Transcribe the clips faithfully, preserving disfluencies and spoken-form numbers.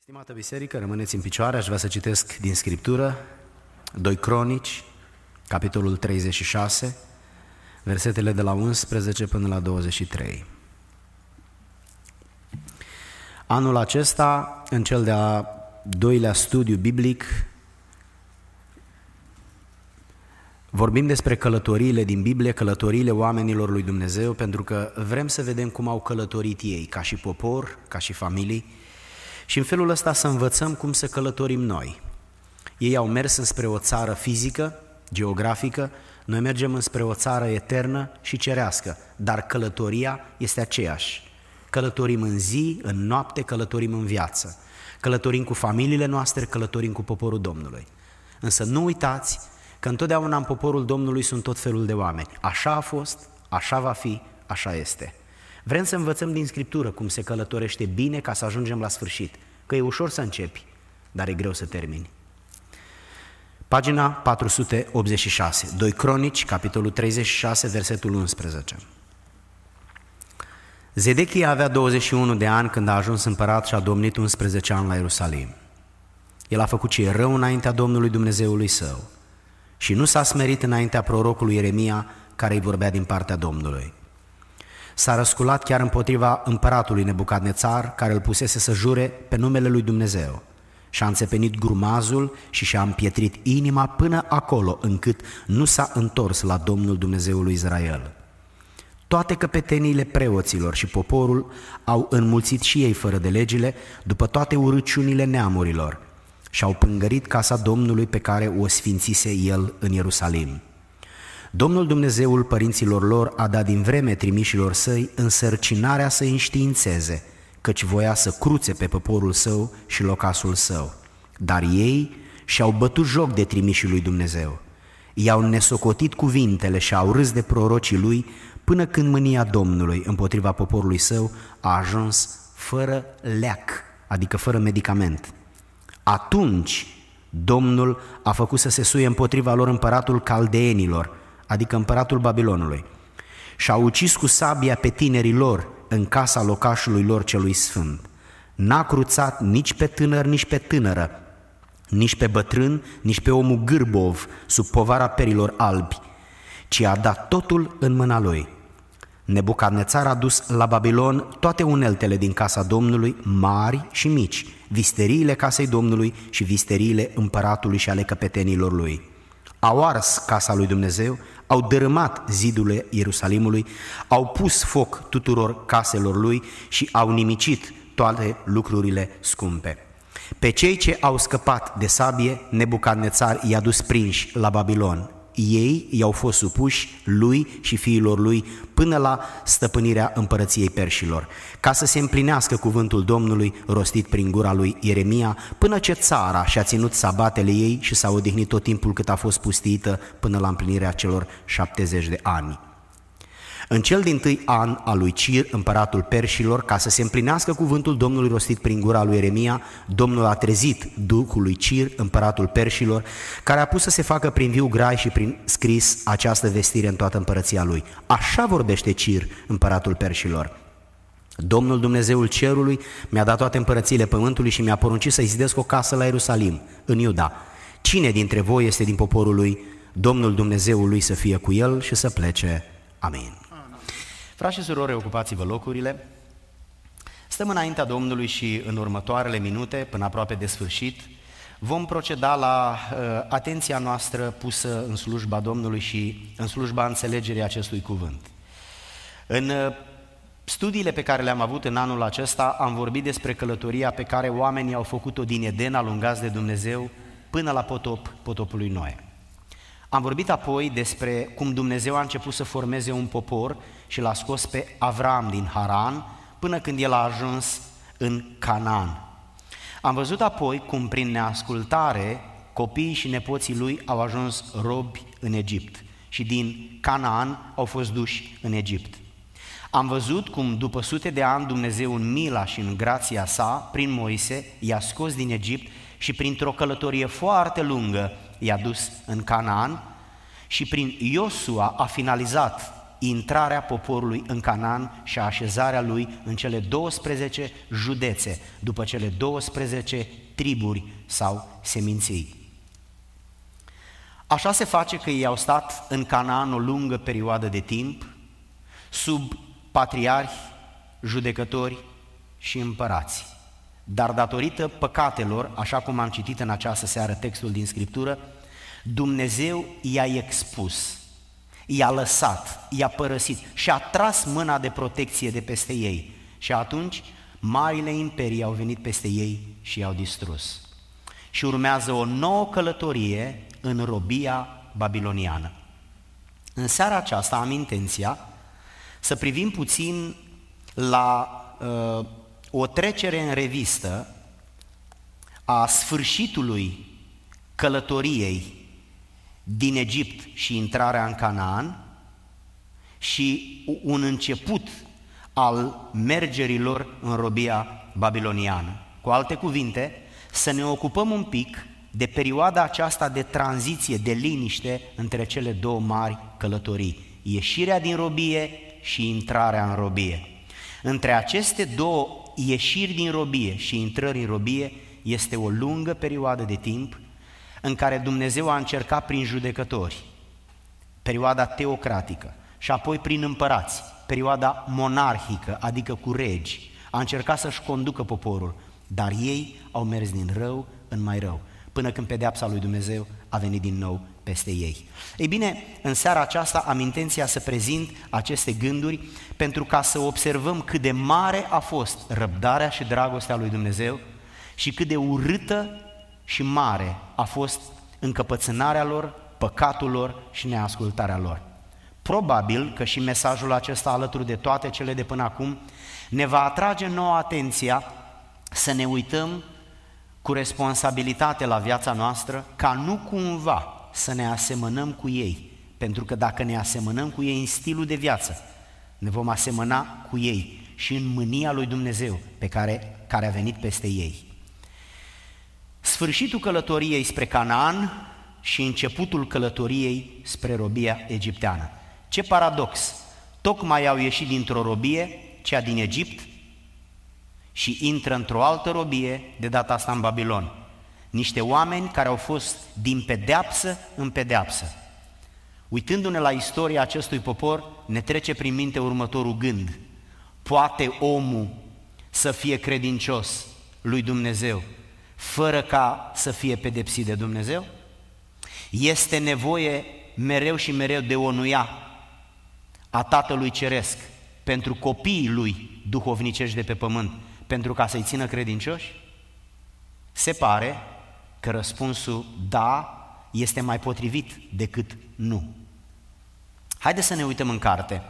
Stimată biserică, rămâneți în picioare, aș vrea să citesc din Scriptură, doi Cronici, capitolul treizeci și șase, versetele de la unsprezece până la douăzeci și trei. Anul acesta, în cel de-a doilea studiu biblic, vorbim despre călătoriile din Biblie, călătoriile oamenilor lui Dumnezeu, pentru că vrem să vedem cum au călătorit ei, ca și popor, ca și familii, și în felul ăsta să învățăm cum să călătorim noi. Ei au mers înspre o țară fizică, geografică, noi mergem înspre o țară eternă și cerească, dar călătoria este aceeași. Călătorim în zi, în noapte, călătorim în viață. Călătorim cu familiile noastre, călătorim cu poporul Domnului. Însă nu uitați că întotdeauna în poporul Domnului sunt tot felul de oameni. Așa a fost, așa va fi, așa este. Vrem să învățăm din Scriptură cum se călătorește bine ca să ajungem la sfârșit, că e ușor să începi, dar e greu să termini. Pagina patru sute optzeci și șase, doi Cronici, capitolul treizeci și șase, versetul unsprezece. Zedechia avea douăzeci și unu de ani când a ajuns împărat și a domnit unsprezece ani la Ierusalim. El a făcut ce e rău înaintea Domnului Dumnezeului său și nu s-a smerit înaintea prorocului Ieremia, care îi vorbea din partea Domnului. S-a răsculat chiar împotriva împăratului Nebucadnețar, care îl pusese să jure pe numele lui Dumnezeu. Și-a înțepenit grumazul și și-a împietrit inima până acolo, încât nu s-a întors la Domnul Dumnezeul lui Israel. Toate căpeteniile preoților și poporul au înmulțit și ei fără de legile, după toate urăciunile neamurilor, și-au pângărit casa Domnului pe care o sfințise el în Ierusalim. Domnul Dumnezeul părinților lor a dat din vreme trimișilor săi însărcinarea să-i înștiințeze, căci voia să cruțe pe poporul său și locasul său. Dar ei și-au bătut joc de trimișii lui Dumnezeu. I-au nesocotit cuvintele și au râs de prorocii lui, până când mânia Domnului împotriva poporului său a ajuns fără leac, adică fără medicament. Atunci Domnul a făcut să se suie împotriva lor împăratul caldeenilor, adică împăratul Babilonului, și-a ucis cu sabia pe tinerii lor în casa locașului lor celui sfânt. N-a cruțat nici pe tânăr, nici pe tânără, nici pe bătrân, nici pe omul gârbov sub povara perilor albi, ci a dat totul în mâna lui. Nebucadnețar a dus la Babilon toate uneltele din casa Domnului, mari și mici, visteriile casei Domnului și visteriile împăratului și ale căpetenilor lui. Au ars casa lui Dumnezeu, au dărâmat zidurile Ierusalimului, au pus foc tuturor caselor lui și au nimicit toate lucrurile scumpe. Pe cei ce au scăpat de sabie, Nebucadnețar i-a dus prinși la Babilon. Ei i-au fost supuși lui și fiilor lui până la stăpânirea împărăției perșilor, ca să se împlinească cuvântul Domnului rostit prin gura lui Ieremia, până ce țara și-a ținut sabatele ei și s-a odihnit tot timpul cât a fost pustiită până la împlinirea celor șaptezeci de ani. În cel dintâi an al lui Cir, împăratul perșilor, ca să se împlinească cuvântul Domnului rostit prin gura lui Ieremia, Domnul a trezit duhul lui Cir, împăratul perșilor, care a pus să se facă prin viu grai și prin scris această vestire în toată împărăția lui. Așa vorbește Cir, împăratul perșilor: Domnul Dumnezeul cerului mi-a dat toate împărățiile pământului și mi-a poruncit să-i zidesc o casă la Ierusalim, în Iuda. Cine dintre voi este din poporul lui? Domnul Dumnezeul lui să fie cu el și să plece. Amin. Frați și surori, ocupați-vă locurile. Stăm înaintea Domnului și în următoarele minute, până aproape de sfârșit, vom proceda la uh, atenția noastră pusă în slujba Domnului și în slujba înțelegerii acestui cuvânt. În uh, studiile pe care le-am avut în anul acesta, am vorbit despre călătoria pe care oamenii au făcut-o din Eden, alungați de Dumnezeu, până la potop, potopul lui Noe. Am vorbit apoi despre cum Dumnezeu a început să formeze un popor și l-a scos pe Avram din Haran până când el a ajuns în Canaan. Am văzut apoi cum prin neascultare copiii și nepoții lui au ajuns robi în Egipt și din Canaan au fost duși în Egipt. Am văzut cum după sute de ani Dumnezeu în mila și în grația sa, prin Moise, i-a scos din Egipt și printr-o călătorie foarte lungă i-a dus în Canaan și prin Iosua a finalizat intrarea poporului în Canaan și așezarea lui în cele douăsprezece județe, după cele douăsprezece triburi sau seminții. Așa se face că ei au stat în Canaan o lungă perioadă de timp, sub patriarhi, judecători și împărați. Dar datorită păcatelor, așa cum am citit în această seară textul din Scriptură, Dumnezeu i-a expus, i-a lăsat, i-a părăsit și a tras mâna de protecție de peste ei. Și atunci marile imperii au venit peste ei și i-au distrus. Și urmează o nouă călătorie în robia babiloniană. În seara aceasta am intenția să privim puțin la uh, o trecere în revistă a sfârșitului călătoriei din Egipt și intrarea în Canaan și un început al mergerilor în robia babiloniană. Cu alte cuvinte, să ne ocupăm un pic de perioada aceasta de tranziție, de liniște între cele două mari călătorii, ieșirea din robie și intrarea în robie. Între aceste două ieșiri din robie și intrări în robie este o lungă perioadă de timp în care Dumnezeu a încercat prin judecători, perioada teocratică, și apoi prin împărați, perioada monarhică, adică cu regi, a încercat să-și conducă poporul, dar ei au mers din rău în mai rău, până când pedeapsa lui Dumnezeu a venit din nou peste ei. Ei bine, în seara aceasta am intenția să prezint aceste gânduri pentru ca să observăm cât de mare a fost răbdarea și dragostea lui Dumnezeu și cât de urâtă și mare a fost încăpățânarea lor, păcatul lor și neascultarea lor. Probabil că și mesajul acesta, alături de toate cele de până acum, ne va atrage nouă atenția să ne uităm cu responsabilitate la viața noastră, ca nu cumva să ne asemănăm cu ei, pentru că dacă ne asemănăm cu ei în stilul de viață, ne vom asemăna cu ei și în mânia lui Dumnezeu pe care, care a venit peste ei. Sfârșitul călătoriei spre Canaan și începutul călătoriei spre robia egipteană. Ce paradox! Tocmai au ieșit dintr-o robie, cea din Egipt, și intră într-o altă robie, de data asta în Babilon. Niște oameni care au fost din pedeapsă în pedeapsă. Uitându-ne la istoria acestui popor, ne trece prin minte următorul gând. Poate omul să fie credincios lui Dumnezeu fără ca să fie pedepsit de Dumnezeu? Este nevoie mereu și mereu de onuia a Tatălui Ceresc pentru copiii lui duhovnicești de pe pământ, pentru ca să-i țină credincioși? Se pare că răspunsul da este mai potrivit decât nu. Haideți să ne uităm în carte.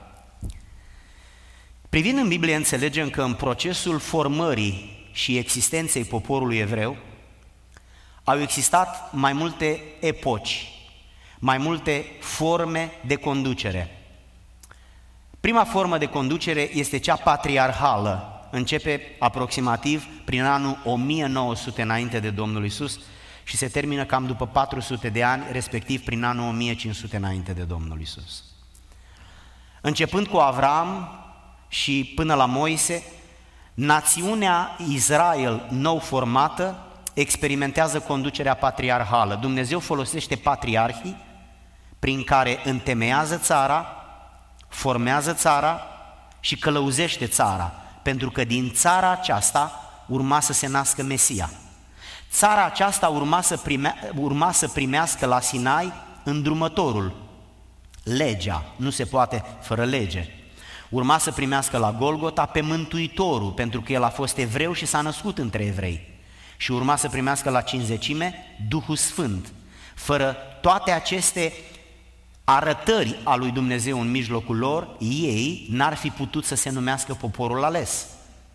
Privind în Biblie, înțelegem că în procesul formării și existenței poporului evreu au existat mai multe epoci, mai multe forme de conducere. Prima formă de conducere este cea patriarhală, începe aproximativ prin anul o mie nouă sute înainte de Domnul Iisus și se termină cam după patru sute de ani, respectiv prin anul o mie cinci sute înainte de Domnul Iisus. Începând cu Avram și până la Moise, națiunea Israel nou formată experimentează conducerea patriarhală. Dumnezeu folosește patriarhii prin care întemeiază țara, formează țara și călăuzește țara, pentru că din țara aceasta urma să se nască Mesia. Țara aceasta urma să, primea, urma să primească la Sinai îndrumătorul, legea, nu se poate fără lege. Urma să primească la Golgota pe Mântuitorul, pentru că el a fost evreu și s-a născut între evrei. Și urma să primească la Cincizecime Duhul Sfânt. Fără toate aceste arătări a lui Dumnezeu în mijlocul lor, ei n-ar fi putut să se numească poporul ales.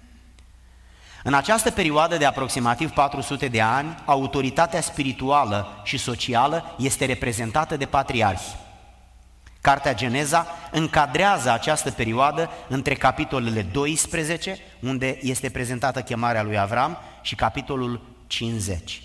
În această perioadă de aproximativ patru sute de ani, autoritatea spirituală și socială este reprezentată de patriarhi. Cartea Geneza încadrează această perioadă între capitolele doisprezece, unde este prezentată chemarea lui Avram, și capitolul cincizeci.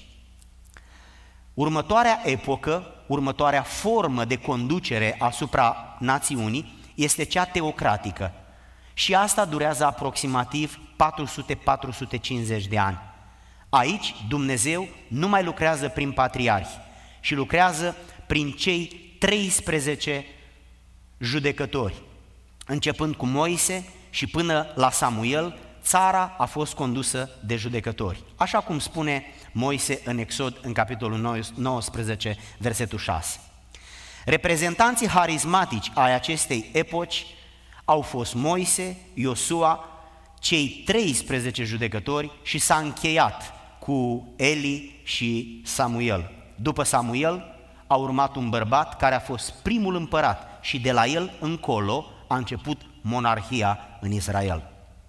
Următoarea epocă, următoarea formă de conducere asupra națiunii este cea teocratică și asta durează aproximativ patru sute - patru sute cincizeci de ani. Aici Dumnezeu nu mai lucrează prin patriarhi și lucrează prin cei treisprezece judecători. Începând cu Moise și până la Samuel, țara a fost condusă de judecători, așa cum spune Moise în Exod, în capitolul nouăsprezece, versetul șase. Reprezentanții harismatici ai acestei epoci au fost Moise, Iosua, cei treisprezece judecători și s-a încheiat cu Eli și Samuel. După Samuel a urmat un bărbat care a fost primul împărat și de la el încolo a început monarhia în Israel.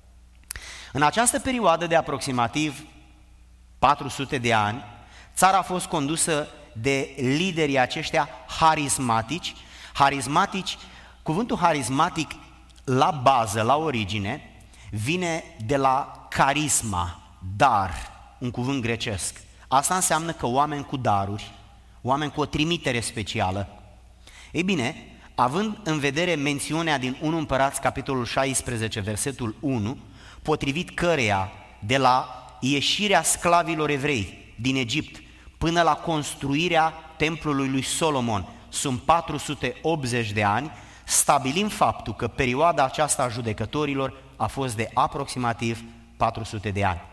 În această perioadă de aproximativ patru sute de ani, țara a fost condusă de liderii aceștia harismatici. Harismatici, cuvântul harismatic la bază, la origine, vine de la carisma, dar, un cuvânt grecesc. Asta înseamnă că oameni cu daruri, oameni cu o trimitere specială. Ei bine, având în vedere mențiunea din întâi Împărați, capitolul șaisprezece, versetul unu, potrivit căreia de la ieșirea sclavilor evrei din Egipt până la construirea templului lui Solomon sunt patru sute optzeci de ani, stabilim faptul că perioada aceasta a judecătorilor a fost de aproximativ patru sute de ani.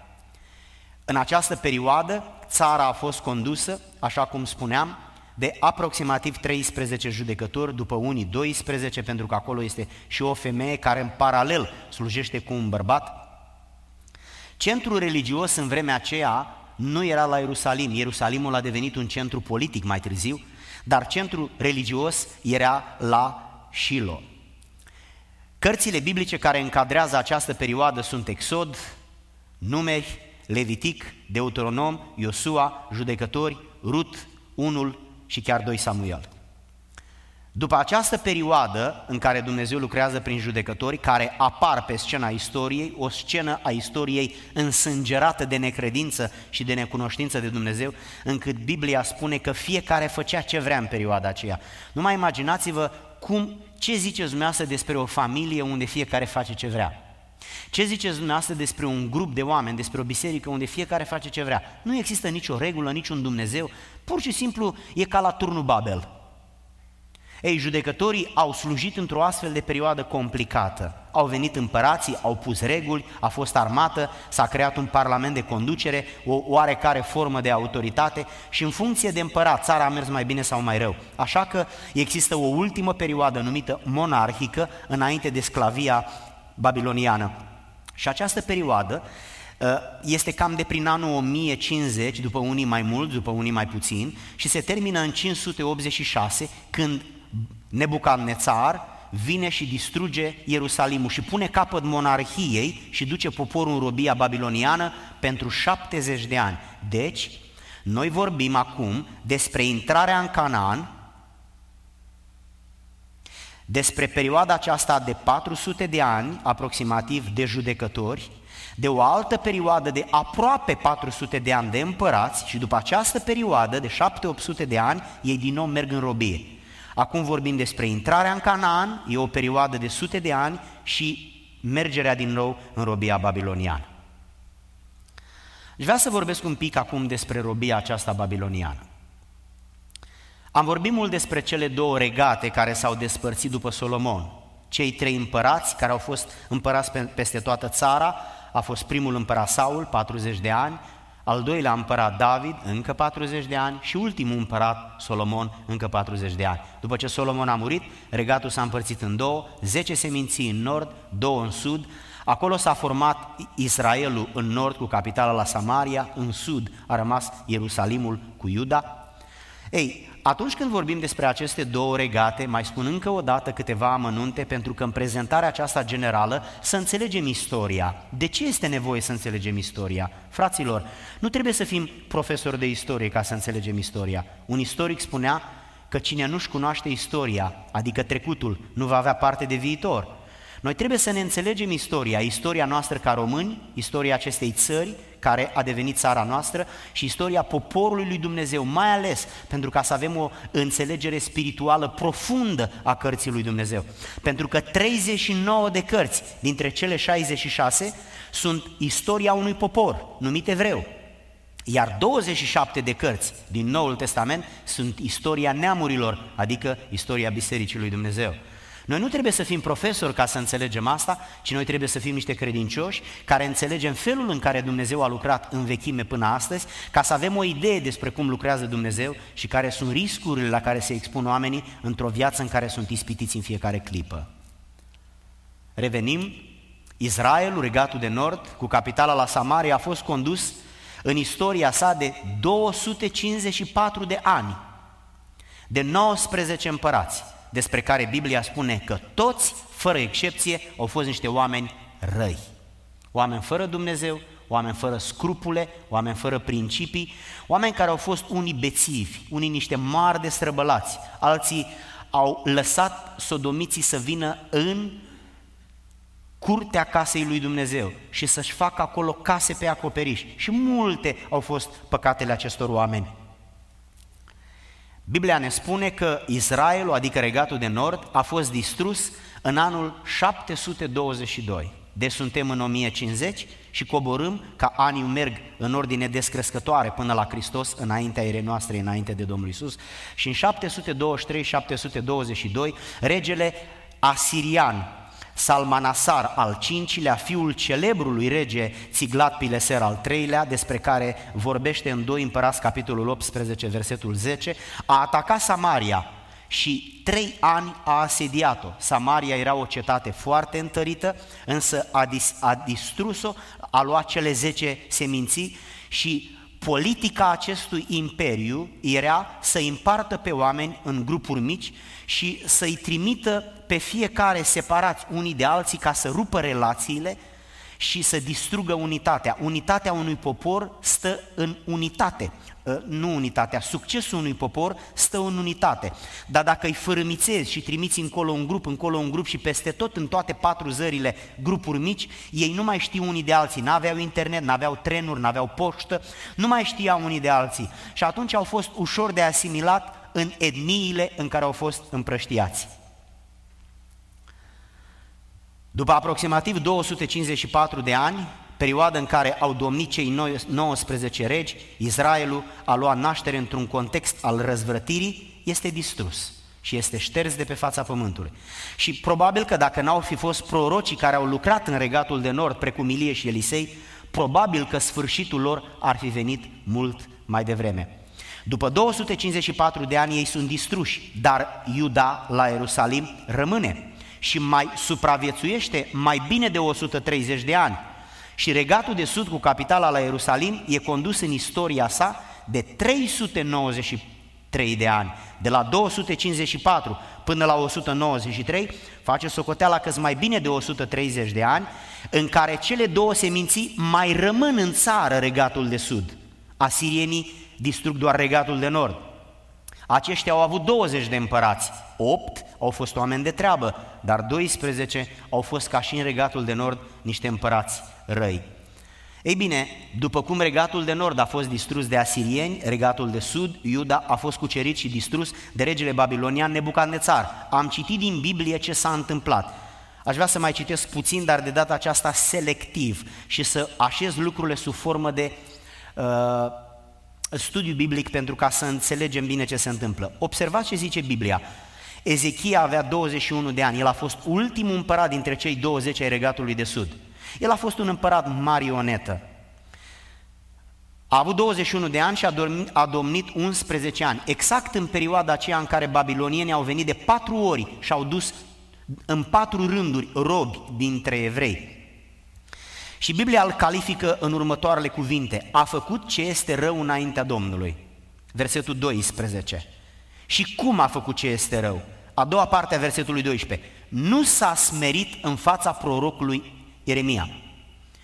În această perioadă, țara a fost condusă, așa cum spuneam, de aproximativ treisprezece judecători, după unii doisprezece, pentru că acolo este și o femeie care în paralel slujește cu un bărbat. Centrul religios în vremea aceea nu era la Ierusalim. Ierusalimul a devenit un centru politic mai târziu, dar centrul religios era la Shilo. Cărțile biblice care încadrează această perioadă sunt Exod, Numeri, Levitic, Deuteronom, Iosua, Judecători, Rut, unul și chiar doi Samuel. După această perioadă în care Dumnezeu lucrează prin judecători, care apar pe scena istoriei, o scenă a istoriei însângerată de necredință și de necunoștință de Dumnezeu, încât Biblia spune că fiecare făcea ce vrea în perioada aceea. Numai imaginați-vă cum, ce ziceți dumneavoastră despre o familie unde fiecare face ce vrea. Ce ziceți dumneavoastră despre un grup de oameni, despre o biserică unde fiecare face ce vrea? Nu există nicio regulă, niciun Dumnezeu, pur și simplu e ca la turnul Babel. Ei, judecătorii au slujit într-o astfel de perioadă complicată. Au venit împărații, au pus reguli, a fost armată, s-a creat un parlament de conducere, o oarecare formă de autoritate și în funcție de împărat, țara a mers mai bine sau mai rău. Așa că există o ultimă perioadă numită monarhică înainte de sclavia babiloniană. Și această perioadă este cam de prin anul o mie cincizeci, după unii mai mult, după unii mai puțin, și se termină în cinci sute optzeci și șase, când Nebucadnețar vine și distruge Ierusalimul și pune capăt monarhiei și duce poporul în robia babiloniană pentru șaptezeci de ani. Deci, noi vorbim acum despre intrarea în Canaan, despre perioada aceasta de patru sute de ani, aproximativ, de judecători, de o altă perioadă de aproape patru sute de ani de împărați și după această perioadă de șapte opt sute de ani, ei din nou merg în robie. Acum vorbim despre intrarea în Canaan, e o perioadă de sute de ani și mergerea din nou în robia babiloniană. Vreau să vorbesc un pic acum despre robia aceasta babiloniană. Am vorbit mult despre cele două regate care s-au despărțit după Solomon. Cei trei împărați care au fost împărați peste toată țara, a fost primul împărat Saul, patruzeci de ani, al doilea împărat David, încă patruzeci de ani și ultimul împărat Solomon, încă patruzeci de ani. După ce Solomon a murit, regatul s-a împărțit în două, zece seminții în nord, două în sud. Acolo s-a format Israelul în nord cu capitala la Samaria, în sud a rămas Ierusalimul cu Iuda. Ei, atunci când vorbim despre aceste două regate, mai spun încă o dată câteva amănunte, pentru că în prezentarea aceasta generală să înțelegem istoria. De ce este nevoie să înțelegem istoria? Fraților, nu trebuie să fim profesori de istorie ca să înțelegem istoria. Un istoric spunea că cine nu-și cunoaște istoria, adică trecutul, nu va avea parte de viitor. Noi trebuie să ne înțelegem istoria, istoria noastră ca români, istoria acestei țări care a devenit țara noastră și istoria poporului lui Dumnezeu, mai ales pentru ca să avem o înțelegere spirituală profundă a cărții lui Dumnezeu. Pentru că treizeci și nouă de cărți dintre cele șaizeci și șase sunt istoria unui popor numit evreu, iar douăzeci și șapte de cărți din Noul Testament sunt istoria neamurilor, adică istoria Bisericii lui Dumnezeu. Noi nu trebuie să fim profesori ca să înțelegem asta, ci noi trebuie să fim niște credincioși care înțelegem felul în care Dumnezeu a lucrat în vechime până astăzi, ca să avem o idee despre cum lucrează Dumnezeu și care sunt riscurile la care se expun oamenii într-o viață în care sunt ispitiți în fiecare clipă. Revenim, Israelul, Regatul de Nord, cu capitala la Samaria, a fost condus în istoria sa de două sute cincizeci și patru de ani, de nouăsprezece împărați, despre care Biblia spune că toți, fără excepție, au fost niște oameni răi. Oameni fără Dumnezeu, oameni fără scrupule, oameni fără principii, oameni care au fost unii bețivi, unii niște mari destrăbălați, alții au lăsat sodomiții să vină în curtea casei lui Dumnezeu și să-și facă acolo case pe acoperiș. Și multe au fost păcatele acestor oameni. Biblia ne spune că Israelul, adică Regatul de Nord, a fost distrus în anul șapte sute douăzeci și doi. Deci suntem în o mie cincizeci și coborâm, ca anii merg în ordine descrescătoare până la Hristos, înaintea erei noastre, înainte de Domnul Iisus. Și în șapte sute douăzeci și trei șapte sute douăzeci și doi, regele asirian Salmanasar al cincilea, fiul celebrului rege Țiglat-Pileser al treilea, despre care vorbește în doi Împărați, capitolul optsprezece, versetul zece, a atacat Samaria și trei ani a asediat-o. Samaria era o cetate foarte întărită, însă a, dis- a distrus-o, a luat cele zece seminții și politica acestui imperiu era să împartă pe oameni în grupuri mici și să-i trimită pe fiecare separați unii de alții ca să rupă relațiile și să distrugă unitatea. Unitatea unui popor stă în unitate, nu unitatea, succesul unui popor stă în unitate. Dar dacă îi fărâmițezi și trimiți încolo un grup, încolo un grup și peste tot în toate patru zările grupuri mici, ei nu mai știu unii de alții, n-aveau internet, n-aveau trenuri, n-aveau poștă, nu mai știau unii de alții și atunci au fost ușor de asimilat în etniile în care au fost împrăștiați. După aproximativ două sute cincizeci și patru de ani, perioada în care au domnit cei nouăsprezece regi, Israelul a luat naștere într-un context al răzvrătirii, este distrus și este șters de pe fața pământului. Și probabil că dacă n-au fi fost prorocii care au lucrat în Regatul de Nord, precum Ilie și Elisei, probabil că sfârșitul lor ar fi venit mult mai devreme. După două sute cincizeci și patru de ani ei sunt distruși, dar Iuda la Ierusalim rămâne și mai supraviețuiește mai bine de o sută treizeci de ani. Și Regatul de Sud, cu capitala la Ierusalim, e condus în istoria sa de trei sute nouăzeci și trei de ani. De la două sute cincizeci și patru până la o sută nouăzeci și trei, face socoteala că sunt mai bine de o sută treizeci de ani, în care cele două seminții mai rămân în țară, Regatul de Sud. Asirienii distrug doar Regatul de Nord. Aceștia au avut douăzeci de împărați, opt au fost oameni de treabă, dar doisprezece au fost, ca și în Regatul de Nord, niște împărați răi. Ei bine, după cum Regatul de Nord a fost distrus de asirieni, Regatul de Sud, Iuda, a fost cucerit și distrus de regele babilonian Nebucadnețar. Am citit din Biblie ce s-a întâmplat. Aș vrea să mai citesc puțin, dar de data aceasta selectiv și să așez lucrurile sub formă de uh, studiu biblic pentru ca să înțelegem bine ce se întâmplă. Observați ce zice Biblia. Ezechia avea douăzeci și unu de ani, el a fost ultimul împărat dintre cei douăzeci ai Regatului de Sud. El a fost un împărat marionetă. A avut douăzeci și unu de ani și a domnit, a domnit unsprezece ani, exact în perioada aceea în care babilonienii au venit de patru ori și au dus în patru rânduri robi dintre evrei. Și Biblia îl califică în următoarele cuvinte: a făcut ce este rău înaintea Domnului. Versetul doisprezece. Și cum a făcut ce este rău? A doua parte a versetului doisprezece. Nu s-a smerit în fața prorocului Ieremia.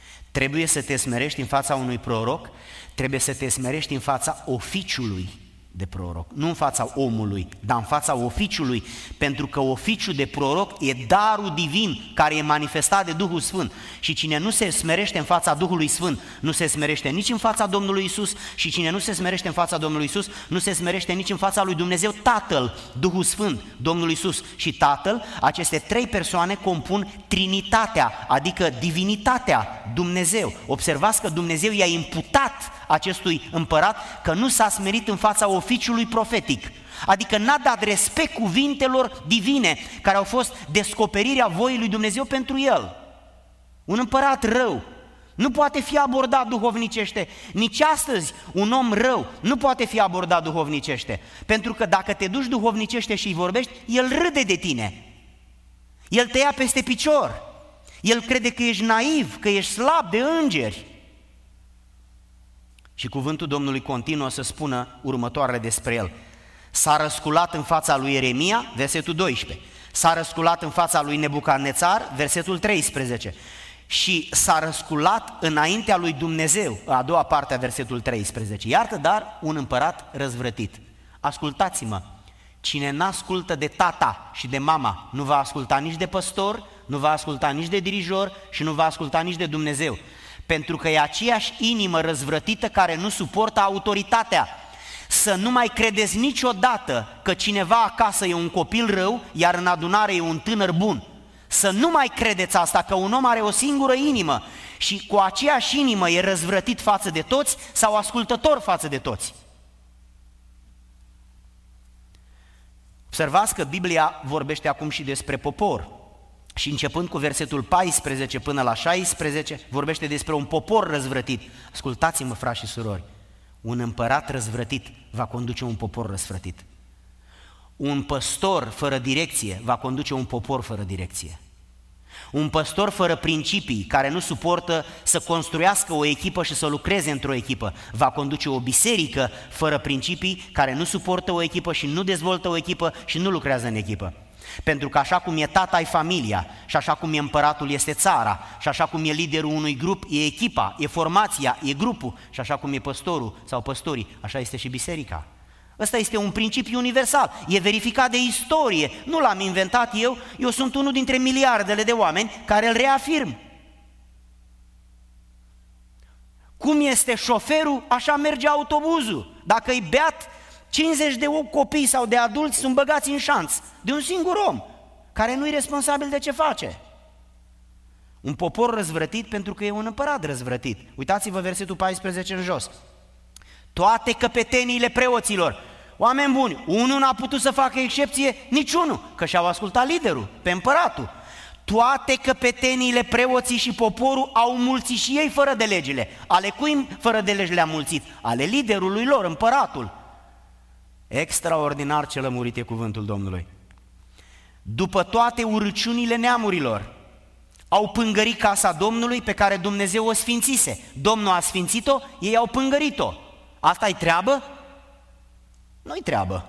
Trebuie să te smerești în fața unui proroc, trebuie să te smerești în fața oficiului de proroc, nu în fața omului, dar în fața oficiului, pentru că oficiul de proroc e darul divin care e manifestat de Duhul Sfânt și cine nu se smerește în fața Duhului Sfânt, nu se smerește nici în fața Domnului Isus și cine nu se smerește în fața Domnului Isus, nu se smerește nici în fața lui Dumnezeu Tatăl, Duhul Sfânt, Domnul Isus și Tatăl. Aceste trei persoane compun Trinitatea, adică divinitatea, Dumnezeu. Observați că Dumnezeu i-a imputat acestui împărat că nu s-a smerit în fața oficiului profetic, adică n-a dat respect cuvintelor divine care au fost descoperirea voii lui Dumnezeu pentru el. Un împărat rău nu poate fi abordat duhovnicește, nici astăzi un om rău nu poate fi abordat duhovnicește, pentru că dacă te duci duhovnicește și îi vorbești, el râde de tine, el te ia peste picior, el crede că ești naiv, că ești slab de îngeri. Și cuvântul Domnului continuă să spună următoarele despre el. S-a răsculat în fața lui Ieremia, versetul doisprezece, s-a răsculat în fața lui Nebucadnețar, versetul treisprezece, și s-a răsculat înaintea lui Dumnezeu, a doua parte a versetul treisprezece. Iartă dar un împărat răzvrătit. Ascultați-mă, cine n-ascultă de tata și de mama, nu va asculta nici de păstor, nu va asculta nici de dirijor și nu va asculta nici de Dumnezeu. Pentru că e aceeași inimă răzvrătită care nu suportă autoritatea. Să nu mai credeți niciodată că cineva acasă e un copil rău, iar în adunare e un tânăr bun. Să nu mai credeți asta, că un om are o singură inimă și cu aceeași inimă e răzvrătit față de toți sau ascultător față de toți. Observați că Biblia vorbește acum și despre popor. Și începând cu versetul paisprezece până la șaisprezece, vorbește despre un popor răzvrătit. Ascultați-mă, frați și surori, un împărat răzvrătit va conduce un popor răzvrătit. Un păstor fără direcție va conduce un popor fără direcție. Un păstor fără principii, care nu suportă să construiască o echipă și să lucreze într-o echipă, va conduce o biserică fără principii, care nu suportă o echipă și nu dezvoltă o echipă și nu lucrează în echipă. Pentru că așa cum e tata, e familia, și așa cum e împăratul, este țara, și așa cum e liderul unui grup, e echipa, e formația, e grupul, și așa cum e păstorul sau păstorii, așa este și biserica. Ăsta este un principiu universal, e verificat de istorie, nu l-am inventat eu, eu sunt unul dintre miliardele de oameni care îl reafirm. Cum este șoferul, așa merge autobuzul. Dacă e beat, cincizeci de copii sau de adulți sunt băgați în șanț de un singur om care nu e responsabil de ce face. Un popor răzvrătit pentru că e un împărat răzvrătit. Uitați-vă versetul paisprezece în jos. Toate căpeteniile preoților, oameni buni, unul n-a putut să facă excepție, niciunul, că și-au ascultat liderul, pe împăratul. Toate căpeteniile, preoții și poporul au mulțit și ei fără de legile. Ale cui fără de legi le-a mulțit? Ale liderului lor, împăratul. Extraordinar ce lămurit e cuvântul Domnului. După toate urăciunile neamurilor, au pângărit casa Domnului pe care Dumnezeu o sfințise. Domnul a sfințit-o, ei au pângărit-o. Asta-i treabă? Nu-i treabă.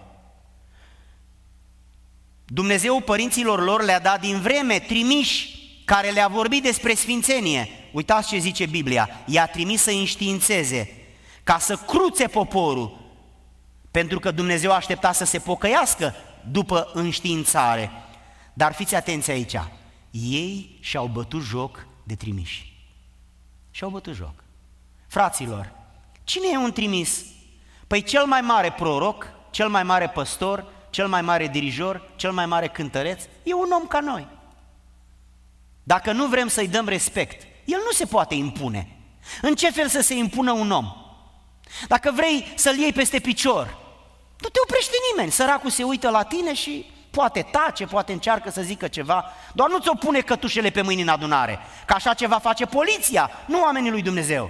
Dumnezeu părinților lor le-a dat din vreme trimiși care le-a vorbit despre sfințenie. Uitați ce zice Biblia, i-a trimis să înștiințeze, ca să cruțe poporul, pentru că Dumnezeu aștepta să se pocăiască după înștiințare. Dar fiți atenți aici, ei și-au bătut joc de trimiși. Și-au bătut joc. Fraților, cine e un trimis? Păi cel mai mare proroc, cel mai mare păstor, cel mai mare dirijor, cel mai mare cântăreț, e un om ca noi. Dacă nu vrem să-i dăm respect, el nu se poate impune. În ce fel să se impună un om? Dacă vrei să-l iei peste picior, nu te oprește nimeni, săracul se uită la tine și poate tace, poate încearcă să zică ceva, doar nu ți-o pune cătușele pe mâini în adunare, că așa ceva face poliția, nu oamenii lui Dumnezeu.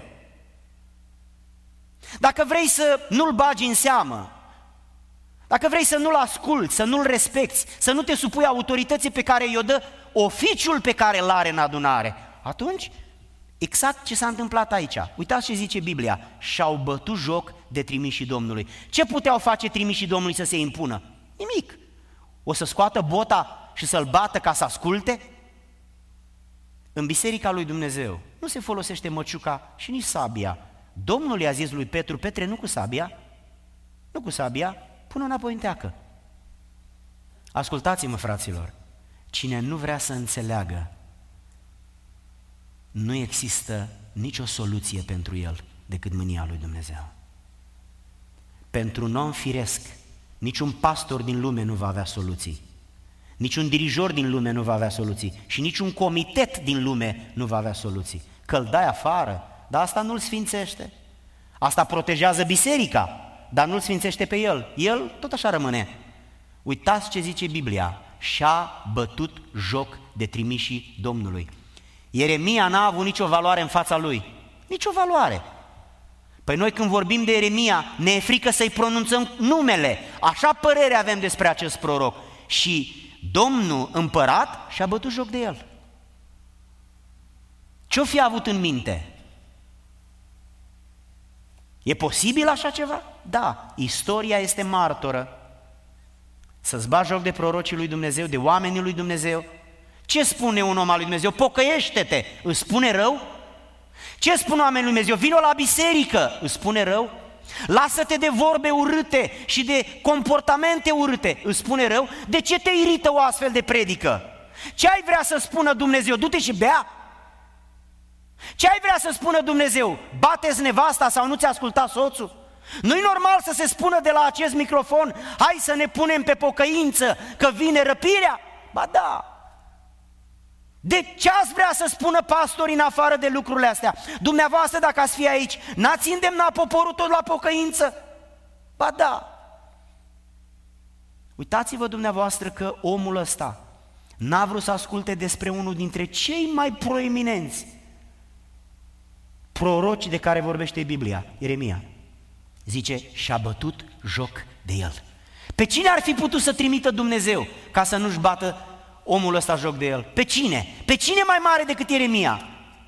Dacă vrei să nu-l bagi în seamă, dacă vrei să nu-l asculți, să nu-l respecti, să nu te supui autorității pe care i-o dă oficiul pe care îl are în adunare, atunci exact ce s-a întâmplat aici. Uitați ce zice Biblia, și-au bătut joc de trimișii Domnului. Ce puteau face trimișii Domnului să se impună? Nimic. O să scoată bota și să-l bată ca să asculte? În biserica lui Dumnezeu nu se folosește măciuca și nici sabia. Domnul i-a zis lui Petru, Petre, nu cu sabia, nu cu sabia, pune înapoi în teacă. Ascultați-mă, fraților, cine nu vrea să înțeleagă, nu există nicio soluție pentru el decât mânia lui Dumnezeu. Pentru un om firesc, niciun pastor din lume nu va avea soluții, niciun dirijor din lume nu va avea soluții și niciun comitet din lume nu va avea soluții. Că-l dai afară, dar asta nu-l sfințește. Asta protejează biserica, dar nu-l sfințește pe el. El tot așa rămâne. Uitați ce zice Biblia, și-a bătut joc de trimișii Domnului. Ieremia n-a avut nicio valoare în fața lui, nicio valoare. Păi noi când vorbim de Ieremia, ne e frică să-i pronunțăm numele, așa părere avem despre acest proroc. Și Domnul împărat și-a bătut joc de el. Ce-o fi avut în minte? E posibil așa ceva? Da, istoria este martoră. Să-ți bagi joc de prorocii lui Dumnezeu, de oamenii lui Dumnezeu. Ce spune un om al lui Dumnezeu? Pocăiește-te, îți spune rău? Ce spun oamenii lui Dumnezeu? Vino la biserică, îți spune rău? Lasă-te de vorbe urâte și de comportamente urâte, îți spune rău? De ce te irită o astfel de predică? Ce ai vrea să spună Dumnezeu? Du-te și bea? Ce ai vrea să spună Dumnezeu? Bate-ți nevasta sau nu ți-a ascultat soțul? Nu-i normal să se spună de la acest microfon, hai să ne punem pe pocăință, că vine răpirea? Ba da! De ce ați vrea să spună pastorii în afară de lucrurile astea? Dumneavoastră, dacă ați fi aici, n-ați îndemnat poporul tot la pocăință? Ba da! Uitați-vă dumneavoastră că omul ăsta n-a vrut să asculte despre unul dintre cei mai proeminenți proroci de care vorbește Biblia, Ieremia. Zice, și-a bătut joc de el. Pe cine ar fi putut să trimită Dumnezeu ca să nu-și bată omul ăsta joc de el? Pe cine? Pe cine mai mare decât Ieremia?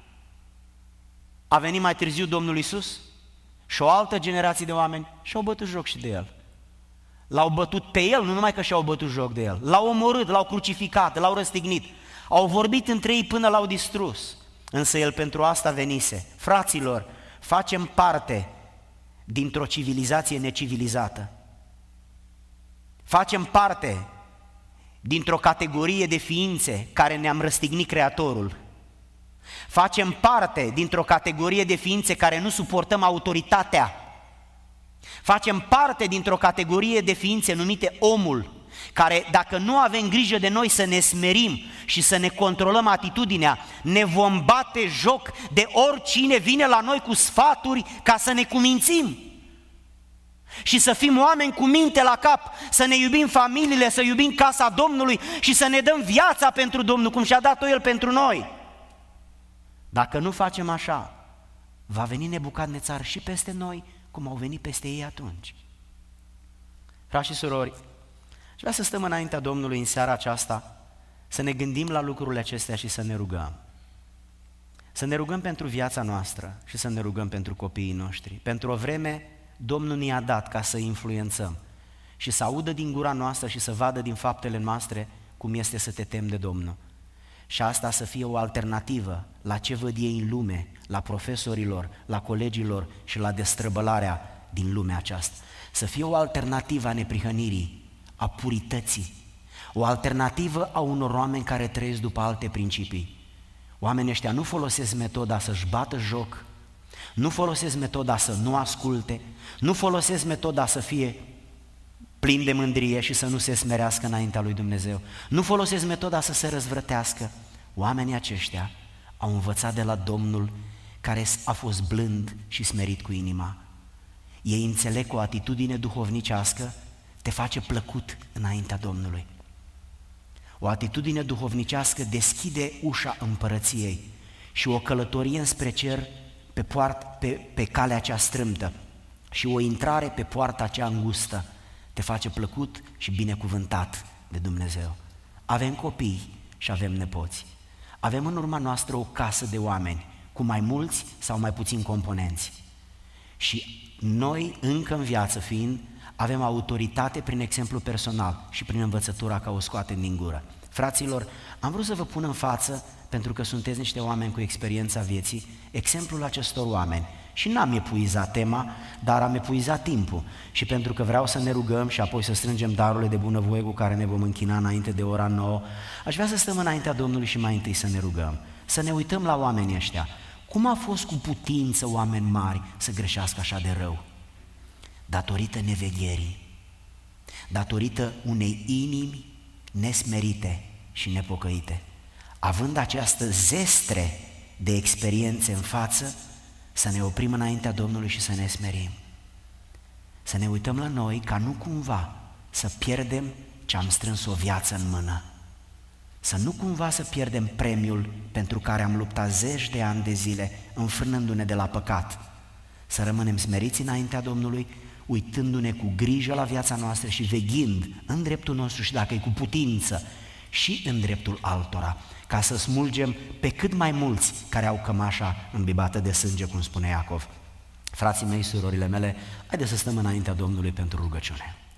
A venit mai târziu Domnul Iisus și o altă generație de oameni și-au bătut joc și de el. L-au bătut pe el, nu numai că și-au bătut joc de el, l-au omorât, l-au crucificat, l-au răstignit, au vorbit între ei până l-au distrus. Însă el pentru asta venise. Fraților, facem parte dintr-o civilizație necivilizată. Facem parte dintr-o categorie de ființe care ne-am răstignit Creatorul. Facem parte dintr-o categorie de ființe care nu suportăm autoritatea. Facem parte dintr-o categorie de ființe numite omul, care dacă nu avem grijă de noi să ne smerim și să ne controlăm atitudinea, ne vom bate joc de oricine vine la noi cu sfaturi ca să ne cumințim. Și să fim oameni cu minte la cap, să ne iubim familiile, să iubim casa Domnului și să ne dăm viața pentru Domnul, cum și-a dat-o El pentru noi. Dacă nu facem așa, va veni Nebucadnețar și peste noi, cum au venit peste ei atunci. Frați și surori, aș vrea să stăm înaintea Domnului în seara aceasta, să ne gândim la lucrurile acestea și să ne rugăm. Să ne rugăm pentru viața noastră și să ne rugăm pentru copiii noștri. Pentru o vreme Domnul ne-a dat ca să influențăm și să audă din gura noastră și să vadă din faptele noastre cum este să te temi de Domnul. Și asta să fie o alternativă la ce văd ei în lume, la profesorilor, la colegilor și la destrăbălarea din lumea aceasta. Să fie o alternativă a neprihănirii, a purității, o alternativă a unor oameni care trăiesc după alte principii. Oamenii ăștia nu folosesc metoda să-și bată joc, nu folosesc metoda să nu asculte, nu folosesc metoda să fie plin de mândrie și să nu se smerească înaintea lui Dumnezeu, nu folosesc metoda să se răzvrătească. Oamenii aceștia au învățat de la Domnul care a fost blând și smerit cu inima. Ei înțeleg că o atitudine duhovnicească te face plăcut înaintea Domnului. O atitudine duhovnicească deschide ușa împărăției și o călătorie înspre cer pe, poart, pe, pe calea cea strâmtă și o intrare pe poarta cea îngustă te face plăcut și binecuvântat de Dumnezeu. Avem copii și avem nepoți. Avem în urma noastră o casă de oameni cu mai mulți sau mai puțini componenți. Și noi, încă în viață fiind, avem autoritate prin exemplu personal și prin învățătura ca o scoatem din gură. Fraților, am vrut să vă pun în față, pentru că sunteți niște oameni cu experiența vieții, exemplul acestor oameni Și n-am epuizat tema, dar am epuizat timpul. Și pentru că vreau să ne rugăm și apoi să strângem darurile de bunăvoie cu care ne vom închina înainte de ora nouă, aș vrea să stăm înaintea Domnului și mai întâi să ne rugăm. Să ne uităm la oamenii ăștia. Cum a fost cu putință oameni mari să greșească așa de rău? Datorită nevegherii, datorită unei inimi nesmerite și nepocăite. Având această zestre de experiențe în față, să ne oprim înaintea Domnului și să ne smerim. Să ne uităm la noi ca nu cumva să pierdem ce am strâns o viață în mână. Să nu cumva să pierdem premiul pentru care am luptat zeci de ani de zile, înfrânându-ne de la păcat. Să rămânem smeriți înaintea Domnului, uitându-ne cu grijă la viața noastră și veghind în dreptul nostru și dacă e cu putință și în dreptul altora, ca să smulgem pe cât mai mulți care au cămașa îmbibată de sânge, cum spune Iacov. Frații mei, surorile mele, haideți să stăm înaintea Domnului pentru rugăciune.